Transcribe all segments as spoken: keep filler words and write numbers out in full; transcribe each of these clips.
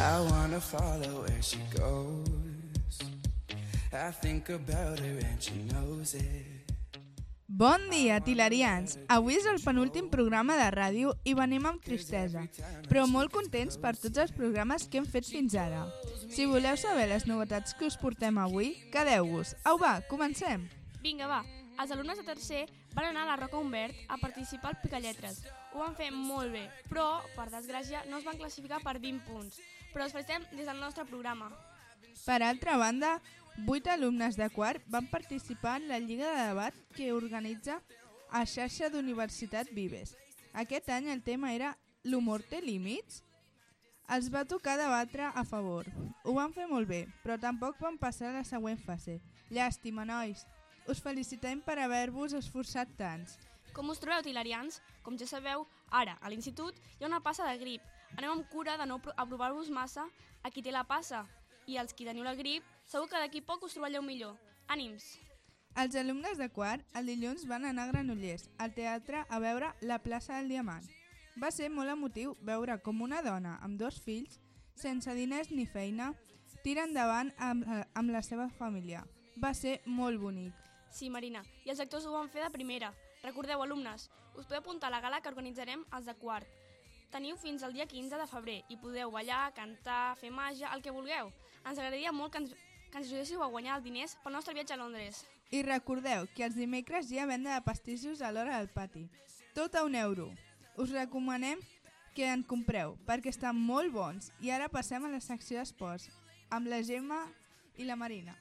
I wanna follow where she goes. I think about her and she knows it. Bon dia, tilarians! Avui és el penúltim programa de ràdio i venim amb tristesa, però molt contents per tots els programes que hem fet fins ara. Si voleu saber les novetats que us portem avui, quedeu-vos. Au va, comencem! Vinga, va. Els alumnes de tercer van anar a la Roca Humbert a participar al Picalletres. Ho van fer molt bé, però, per desgràcia, no es van classificar per vint punts. Però els felicitem des del nostre programa. Per altra banda, vuit alumnes de quart van participar en la Lliga de Debat que organitza a xarxa d'Universitat Vives. Aquest any el tema era l'humor té límits? Els va tocar debatre a favor. Ho van fer molt bé, però tampoc van passar a la següent fase. Llàstima, nois! Us felicitem per haver-vos esforçat tants. Com us trobeu, tilarians? Com ja sabeu, ara, a l'institut, hi ha una passa de grip. Aneu amb cura de no aprovar-vos massa a qui té la passa. I els qui teniu la grip, segur que d'aquí poc us troballeu millor. Ànims! Els alumnes de quart, el dilluns van anar a Granollers, al teatre, a veure La plaça del Diamant. Va ser molt emotiu veure com una dona amb dos fills, sense diners ni feina, tira endavant amb, amb la seva família. Va ser molt bonic. Sí, Marina, i els actors ho van fer de primera. Recordeu, alumnes, us podeu apuntar a la gala que organitzarem els de quart. Teniu fins al dia quinze de febrer i podeu ballar, cantar, fer màgia, el que vulgueu. Ens agradaria molt que ens, que ens ajudéssiu a guanyar els diners pel nostre viatge a Londres. I recordeu que els dimecres hi ha venda de pastissos a l'hora del pati. Tot a un euro. Us recomanem que en compreu, perquè estan molt bons. I ara passem a la secció d'esports, amb la Gemma i la Marina.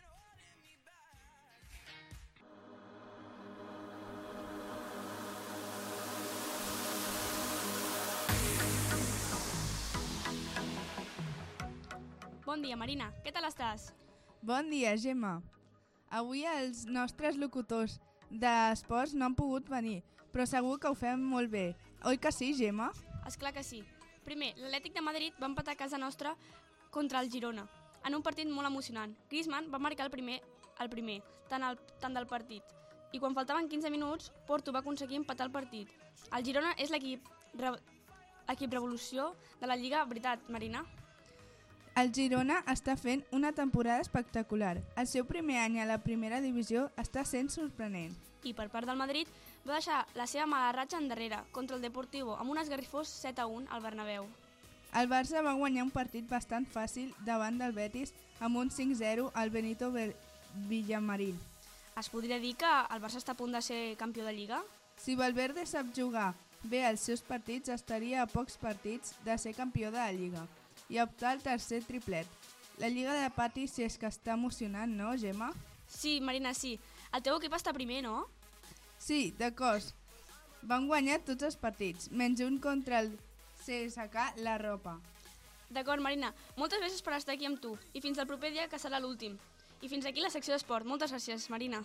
Bon dia, Marina. Què tal estàs? Bon dia, Gemma. Avui els nostres locutors d'esports no han pogut venir, però segur que ho fem molt bé. Oi que sí, Gemma? Esclar que sí. Primer, l'Atlètic de Madrid va empatar a casa nostra contra el Girona, en un partit molt emocionant. Griezmann va marcar el primer, el primer tant, el, tant del partit. I quan faltaven quinze minuts, Porto va aconseguir empatar el partit. El Girona és l'equip re, equip revolució de la Lliga, veritat, Marina? El Girona està fent una temporada espectacular. El seu primer any a la primera divisió està sent sorprenent. I per part del Madrid va deixar la seva mala ratxa endarrere contra el Deportivo amb un esgarrifós set a un al Bernabéu. El Barça va guanyar un partit bastant fàcil davant del Betis amb un cinc zero al Benito Villamarín. Es podria dir que el Barça està a punt de ser campió de Lliga? Si Valverde sap jugar bé els seus partits, estaria a pocs partits de ser campió de la Lliga i optar al tercer triplet. La Lliga de Pati si és que està emocionant, no, Gemma? Sí, Marina, sí. El teu equip està primer, no? Sí, d'acord. Van guanyar tots els partits, menys un contra el C S K La Ropa. D'acord, Marina. Moltes gràcies per estar aquí amb tu i fins al proper dia, que serà l'últim. I fins aquí la secció d'esport. Moltes gràcies, Marina.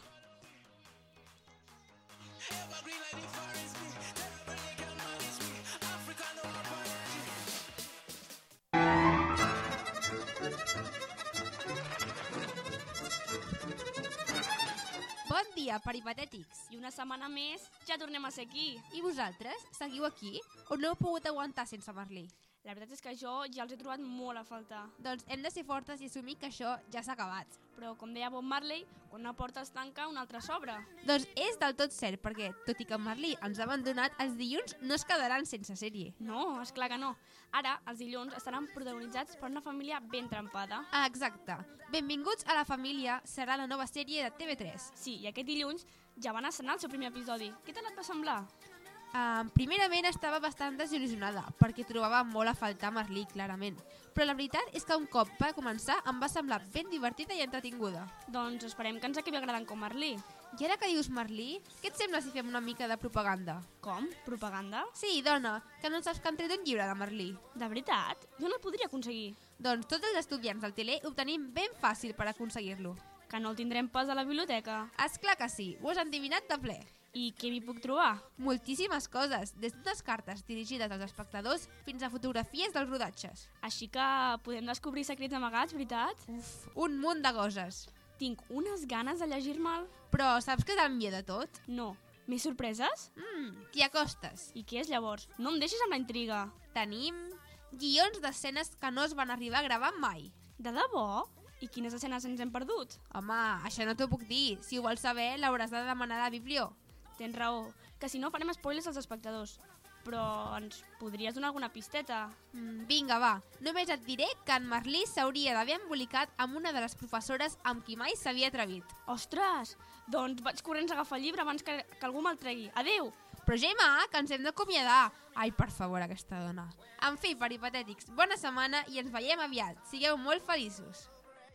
Bon dia, peripatètics! I una setmana més ja tornem a ser aquí. I vosaltres, seguiu aquí o no heu pogut aguantar sense Merlí? La veritat és que jo ja els he trobat molt a faltar. Doncs hem de ser fortes i assumir que això ja s'ha acabat. Però, com deia Bob Marley, quan una porta es tanca, una altra s'obre. Doncs és del tot cert, perquè, tot i que en Merlí ens ha abandonat, els dilluns no es quedaran sense sèrie. No, és clar que no. Ara, els dilluns estaran protagonitzats per una família ben trempada. Ah, exacte. Benvinguts a la família serà la nova sèrie de T V tres. Sí, i aquest dilluns ja van estrenar el seu primer episodi. Què tal et va semblar? Uh, primerament estava bastant desil·lusionada, perquè trobava molt a faltar Merlí, clarament. Però la veritat és que un cop va començar em va semblar ben divertida i entretinguda. Doncs esperem que ens acabi agradant com Merlí. I ara que dius Merlí, què et sembla si fem una mica de propaganda? Com? Propaganda? Sí, dona, que no saps que han tret un llibre de Merlí. De veritat? Jo no el podria aconseguir. Doncs tots els estudiants del tele ho tenim ben fàcil per aconseguir-lo. Que no el tindrem pas a la biblioteca? Esclar que sí, ho has endivinat de ple. I què m'hi puc trobar? Moltíssimes coses, des d'unes cartes dirigides als espectadors fins a fotografies dels rodatges. Així que podem descobrir secrets amagats, veritat? Uf, un munt de coses. Tinc unes ganes de llegir-me'l. Però saps què és el millor de tot? No. Més sorpreses? Mmm, t'hi acostes. I què és llavors? No em deixis amb la intriga. Tenim guions d'escenes que no es van arribar a gravar mai. De debò? I quines escenes ens hem perdut? Home, això no t'ho puc dir. Si ho vols saber, l'hauràs de demanar a la Biblió. Tens raó, que si no farem spoilers als espectadors. Però ens podries donar alguna pisteta? Mm, vinga, va. Només et diré que en Merlí s'hauria d'haver embolicat amb una de les professores amb qui mai s'havia atrevit. Ostres! Doncs vaig corrents a agafar el llibre abans que, que algú me'l tregui. Adéu! Però Gemma, que ens hem d'acomiadar. Ai, per favor, aquesta dona. En fi, peripatètics, bona setmana i ens veiem aviat. Sigueu molt feliços.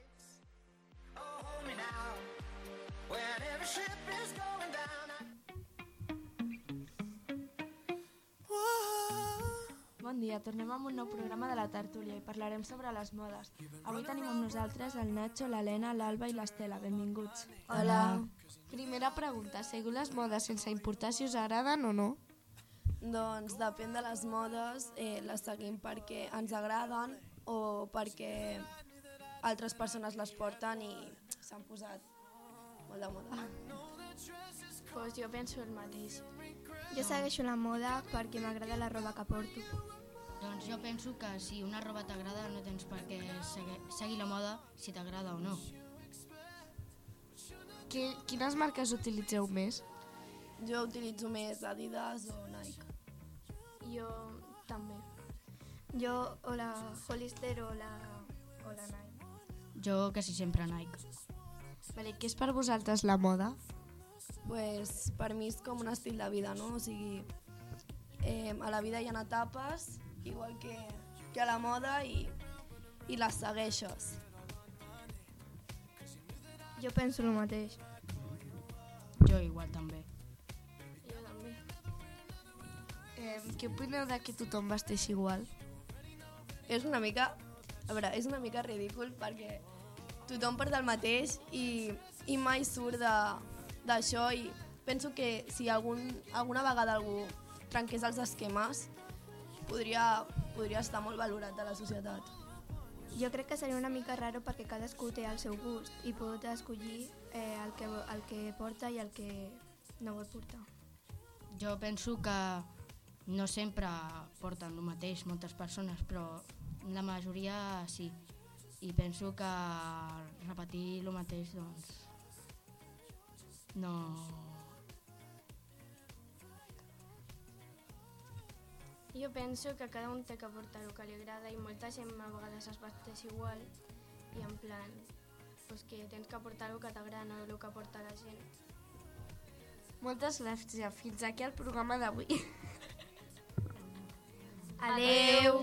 Bon dia, tornem amb un nou programa de la tertúlia i parlarem sobre les modes. Avui tenim amb nosaltres el Nacho, l'Helena, l'Alba i l'Estela. Benvinguts. Hola. Primera pregunta, seguiu les modes sense importar si us agraden o no? Doncs depèn de les modes, eh, les seguim perquè ens agraden o perquè altres persones les porten i s'han posat molt de moda. Pues jo penso el mateix. Jo segueixo la moda perquè m'agrada la roba que porto. Doncs jo penso que si una roba t'agrada no tens per què segui, seguir la moda si t'agrada o no. Qui, quines marques utilitzeu més? Jo utilitzo més Adidas o Nike. Jo també. Jo o la Hollister o la, o la Nike. Jo quasi sempre Nike. Vale, què és per vosaltres la moda? Pues, per mi és com un estil de vida, no? O sigui, eh, a la vida hi ha etapes, igual que, que a la moda, i, i les segueixes. Jo penso el mateix. Jo igual també. Jo també. Eh, què opineu de que tothom vesteix igual? És una mica, a veure, és una mica ridícul perquè tothom porta el mateix i, i mai surt d'això, i penso que si algun, alguna vegada algú trenqués els esquemes podria, podria estar molt valorat a la societat. Jo crec que seria una mica raro perquè cadascú té el seu gust i pot escollir eh, el, que, el que porta i el que no vol portar. Jo penso que no sempre porten el mateix moltes persones, però la majoria sí. I penso que repetir el mateix, doncs, no... Jo penso que cada un té que portar el que li agrada i molta gent a vegades es vesteix igual i en plan, pues que tens que portar el que t'agrada, no el que porta la gent. Moltes gràcies. Fins aquí el programa d'avui. Adeu!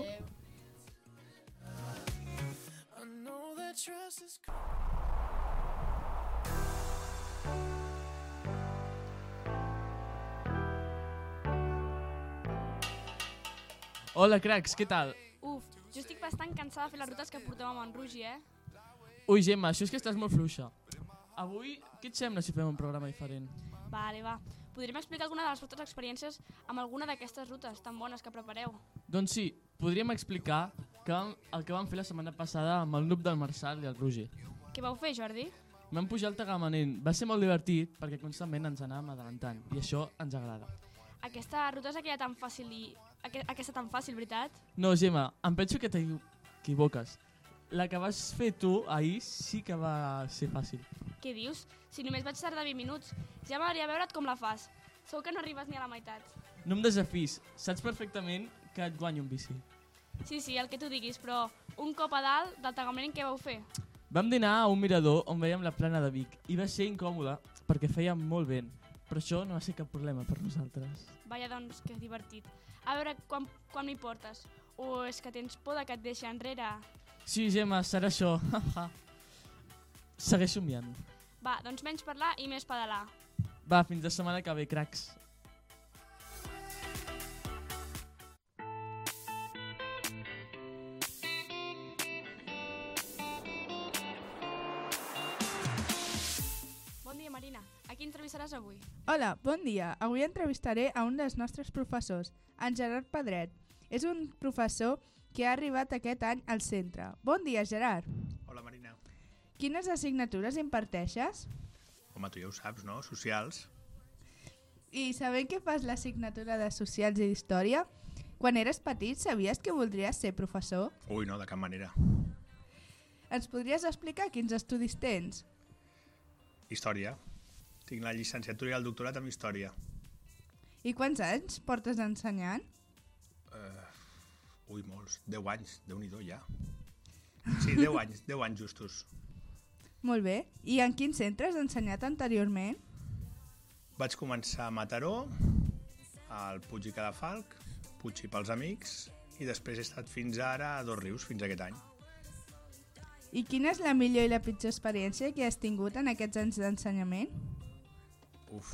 Hola, cracs, què tal? Uf, jo estic bastant cansada de fer les rutes que portem amb en Rugi, eh? Ui, Gemma, això és que estàs molt fluixa. Avui, què et sembla si fem un programa diferent? Vale, va. Podríem explicar alguna de les vostres experiències amb alguna d'aquestes rutes tan bones que prepareu. Doncs sí, podríem explicar que vam, el que vam fer la setmana passada amb el grup del Marçal i el Roger. Què vau fer, Jordi? Vam pujar al Tagamanent. Va ser molt divertit perquè constantment ens anàvem adelantant i això ens agrada. Aquesta ruta és aquella tan fàcil i... Aquesta tan fàcil, veritat? No, Gemma, em penso que t'equivoques. La que vas fer tu ahir sí que va ser fàcil. Què dius? Si només vaig tardar vint minuts. Ja m'agradaria veure't com la fas. Segur que no arribes ni a la meitat. No em desafis, saps perfectament que et guanyo un bici. Sí, sí, el que tu diguis, però un cop a dalt del Tagamanent què vau fer? Vam dinar a un mirador on veiem la plana de Vic i va ser incòmode perquè feia molt vent, però això no va ser cap problema per nosaltres. Vaja, doncs, que divertit. A veure, quan, quan m'hi portes? O és que tens por de que et deixi enrere? Sí, Gemma, serà això. Segueix somiant. Va, doncs menys parlar i més pedalar. Va, fins la setmana que ve, cracs. Bon dia, Marina. A qui entrevistaràs avui? Hola, bon dia. Avui entrevistaré a un dels nostres professors, en Gerard Pedret. És un professor que ha arribat aquest any al centre. Bon dia, Gerard. Hola, Marina. Quines assignatures imparteixes? Home, tu ja ho saps, no? Socials. I sabem que fas l'assignatura de Socials i d'Història. Quan eres petit, sabies que voldries ser professor? Ui, no, de cap manera. Ens podries explicar quins estudis tens? Història. Tinc la llicenciatura i el doctorat en Història. I quants anys portes ensenyant? Uh, ui, molts. Deu anys. Déu-n'hi-do, ja. Sí, deu anys. Deu anys justos. Molt bé. I en quins centres has ensenyat anteriorment? Vaig començar a Mataró, al Puig i Cadafalc, Puig i pels Amics, i després he estat fins ara a Dos Rius, fins aquest any. I quina és la millor i la pitjor experiència que has tingut en aquests anys d'ensenyament? Uf.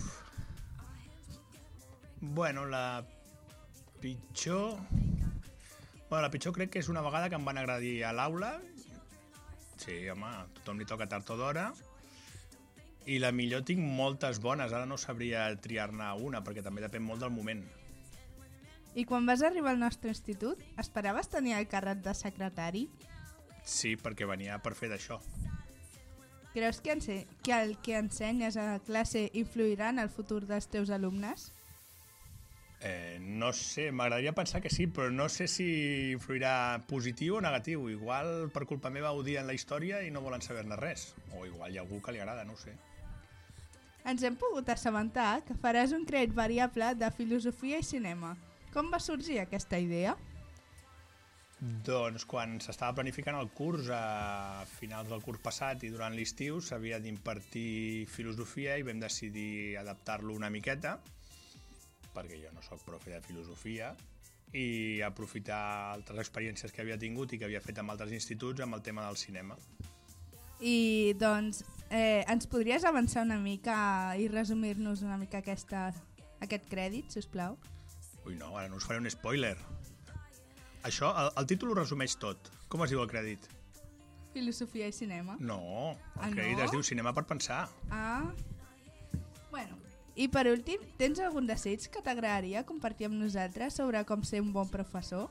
Bueno, la pitjor... Bueno, la pitjor crec que és una vegada que em van agredir a l'aula. Sí, home, a tothom li toca tard o d'hora. I la millor tinc moltes bones, ara no sabria triar-ne una, perquè també depèn molt del moment. I quan vas arribar al nostre institut, esperaves tenir el càrrec de secretari? Sí, perquè venia per fer d'això. Creus que, ense que el que ensenyes a la classe influirà en el futur dels teus alumnes? Eh, no sé, m'agradaria pensar que sí, però no sé si influirà positiu o negatiu. Igual per culpa meva odien la història i no volen saber-ne res. O igual hi ha algú que li agrada, no ho sé. Ens hem pogut assabentar que faràs un crèdit variable de filosofia i cinema. Com va sorgir aquesta idea? Doncs quan s'estava planificant el curs, a finals del curs passat i durant l'estiu, s'havia d'impartir filosofia i vam decidir adaptar-lo una miqueta, perquè jo no sóc profe de filosofia, i aprofitar altres experiències que havia tingut i que havia fet amb altres instituts amb el tema del cinema. I doncs, eh, ens podries avançar una mica i resumir-nos una mica aquesta, aquest crèdit, sisplau? Ui, no, ara no us faré un spoiler. Això, el, el títol ho resumeix tot. Com es diu el crèdit? Filosofia i cinema. No, el ah, crèdit no? es diu cinema per pensar. Ah, bueno. I per últim, tens algun desig que t'agradaria compartir amb nosaltres sobre com ser un bon professor?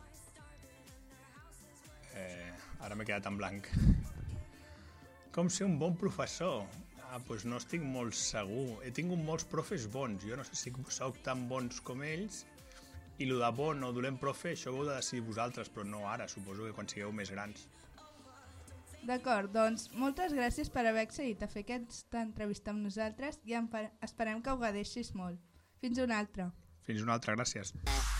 Eh, ara m'he quedat en blanc. Com ser un bon professor? Ah, doncs no estic molt segur. He tingut molts profes bons. Jo no sé si sóc tan bons com ells. I el de bon o dolent profe, això ho heu de decidir vosaltres, però no ara, suposo que quan sigueu més grans. D'acord, doncs moltes gràcies per haver accedit a fer aquesta entrevista amb nosaltres i esperem que ho gaudeixis molt. Fins una altra. Fins una altra, gràcies.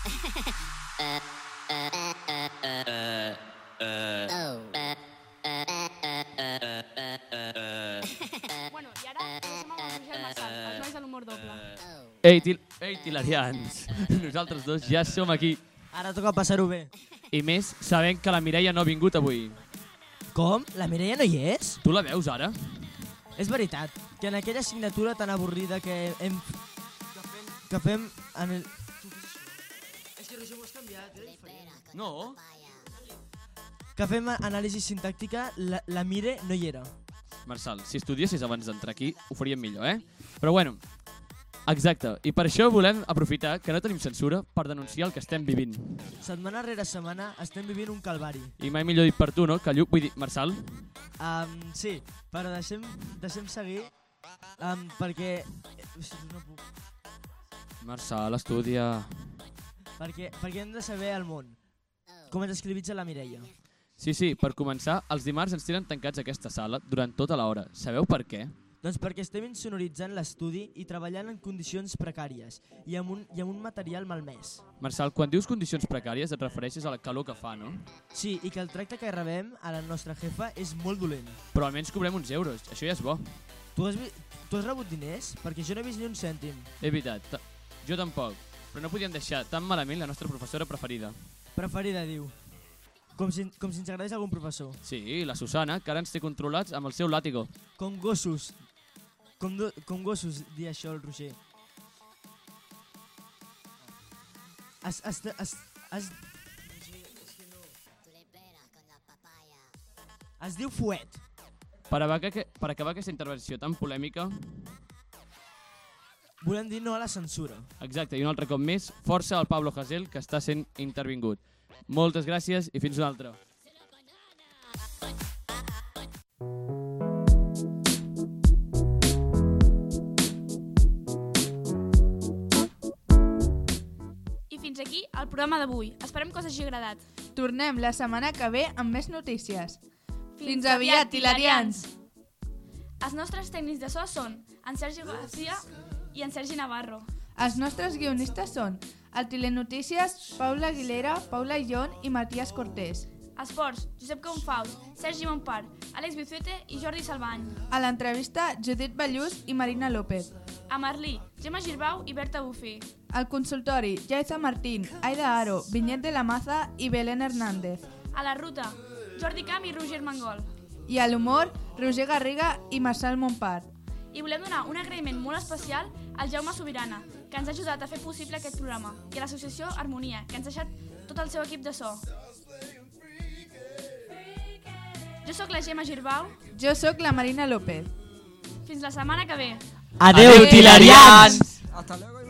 Bueno, i ara som amb el Roger Massal, els nois de l'humor doble. Ei, til Ei, tilarians, nosaltres dos ja som aquí. Ara toca passar-ho bé. I més, sabent que la Mireia no ha vingut avui. Com? La Mireia no hi és? Tu la veus ara? És veritat, que en aquella assignatura tan avorrida que hem... que fem en el... És que Roger, ho has canviat, eh? No. Que fem anàlisi sintàctica, la, la Mire no hi era. Marçal, si estudiessis abans d'entrar aquí, ho faríem millor, eh? Però bueno, exacte, i per això volem aprofitar que no tenim censura per denunciar el que estem vivint. Setmana rere setmana estem vivint un calvari. I mai millor dit per tu, no? Que Lluc, vull dir, Marçal? Um, sí, però deixem, deixem seguir um, perquè... No puc. Marçal, estudia... Perquè, perquè hem de saber el món. Com ens escrivitza la Mireia. Sí, sí, per començar, els dimarts ens tenen tancats a aquesta sala durant tota l'hora. Sabeu per què? Doncs perquè estem insonoritzant l'estudi i treballant en condicions precàries i amb, un, i amb un material malmès. Marçal, quan dius condicions precàries et refereixes a la calor que fa, no? Sí, i que el tracte que rebem a la nostra jefa és molt dolent. Però almenys cobrem uns euros, això ja és bo. Tu has, tu has rebut diners? Perquè jo no he vist ni un cèntim. És veritat, jo tampoc, però no podíem deixar tan malament la nostra professora preferida. Preferida, diu. Com si, com si ens agradés algun professor. Sí, la Susana, que ara ens té controlats amb el seu làtigo. Com gossos. Com, do, com gossos, dir això el Roger. Es, es, es, es, es diu fuet. Per acabar, per acabar aquesta intervenció tan polèmica... Volem dir no a la censura. Exacte, i un altre cop més, força al Pablo Hasél, que està sent intervingut. Moltes gràcies i fins una altra. I fins aquí el programa d'avui. Esperem que us hagi agradat. Tornem la setmana que ve amb més notícies. Fins, Fins aviat, hilarians! Els nostres tècnics de so són en Sergi García i en Sergi Navarro. Els nostres guionistes són el Telenotícies, Paula Aguilera, Paula Illón i Matías Cortés. Esports, Josep Confaus, Sergi Montpar, Àlex Bizuete i Jordi Salvany. A l'entrevista, Judit Ballús i Marina López. A Merlí, Gemma Girbau i Berta Bufí. Al consultori, Jaiza Martín, Aida Aro, Vinyet de la Maza i Belén Hernández. A la ruta, Jordi Camp i Roger Mangol. I a l'humor, Roger Garriga i Marcel Montpar. I volem donar un agraïment molt especial al Jaume Sobirana, que ens ha ajudat a fer possible aquest programa, i a l'associació Harmonia, que ens ha deixat tot el seu equip de so. Jo sóc la Gemma Girbau. Jo sóc la Marina López. Fins la setmana que ve. Adeu, hilarians! Hasta luego.